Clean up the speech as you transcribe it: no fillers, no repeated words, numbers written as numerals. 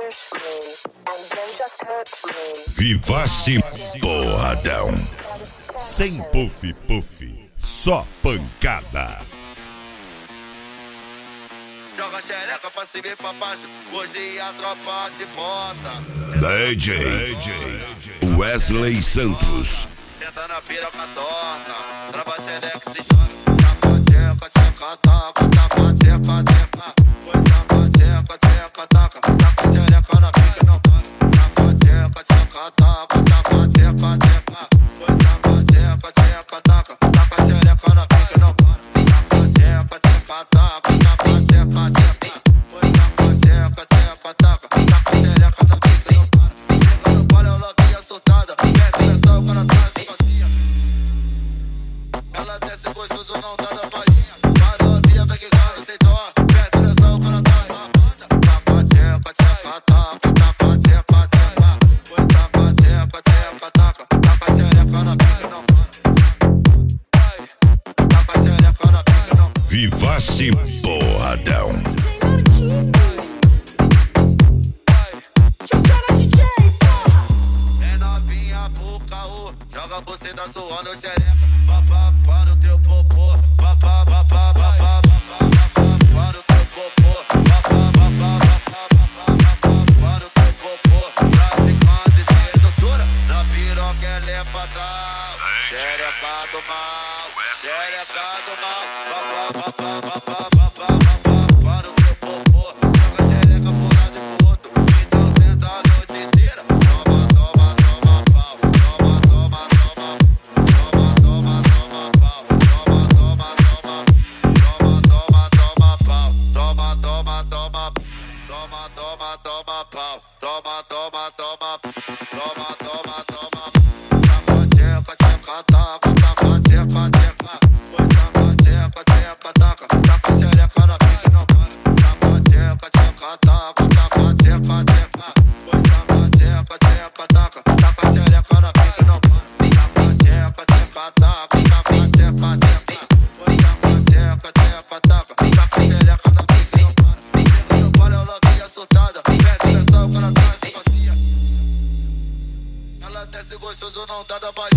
Vivace Porradão. Sem puff, só pancada. Joga xereca pra cima e pra baixo, hoje a tropa te bota. DJ Wesley Santos. Senta na piroca torta, trava xereca se joga. Taca, tcheca, tcheca, taca, taca, tcheca, tcheca. Oi, taca, tcheca, tcheca, taca, taca xereca na pica não para. Taca, tcheca, tcheca, taca, taca, tcheca, tcheca. Oi, taca, tcheca, tcheca, taca, taca xereca na pica não para. Taca, tcheca, tcheca, taca, taca, tcheca, tcheca. Oi, taca, tcheca, tcheca, taca, taca xereca na pica não para. Chega no pau, ela via soltada, mete nessa o cara tá se facia. Ela desce gostoso, não dá da palhinha. Para novinha, vem que cara sem dó. Mete nessa o cara tá safada. Taca, tcheca, tcheca, taca, taca, tcheca, tcheca. Oi, taca, tcheca, tcheca, taca, taca xereca na pica não para. Taca xereca na pica não para. Vivace Porradão. É novinha pro caô, joga você da sua no xereca. Papá para o teu popô, papá, papá, papá, papá, para o teu popô, papá, papá, papá, papá, para o teu popô. Praticante de doutora, na piroca ela é fatal. Xereca do mal, xereca do mal, papá, papá, papá, papá, papá, para o teu popô. Joga xereca pro lado e pro outro, então senta a noite inteira. Toma, toma, toma pau, toma, toma, toma, toma, toma, toma pau, toma, toma, toma, toma, toma, toma pau, toma, toma, toma, toma, toma, toma pau, toma, toma, toma, toma, toma, toma. Taca, tcheca, tcheca, taca, taca, tcheca, tcheca. Oi, taca, tcheca, tcheca, taca, taca xereca na pica não para. Taca, tcheca, tcheca, taca, taca, tcheca, tcheca. Oi, taca, tcheca, tcheca, taca, taca xereca na pica não para. Taca, tcheca, tcheca, taca, taca, tcheca, tcheca. Oi, taca, tcheca, tcheca, taca, taca xereca na pica não para. Chega no pau, ela via soltada, mete nessa o cara tá se facia. Ela desce gostoso, não dá da barriga.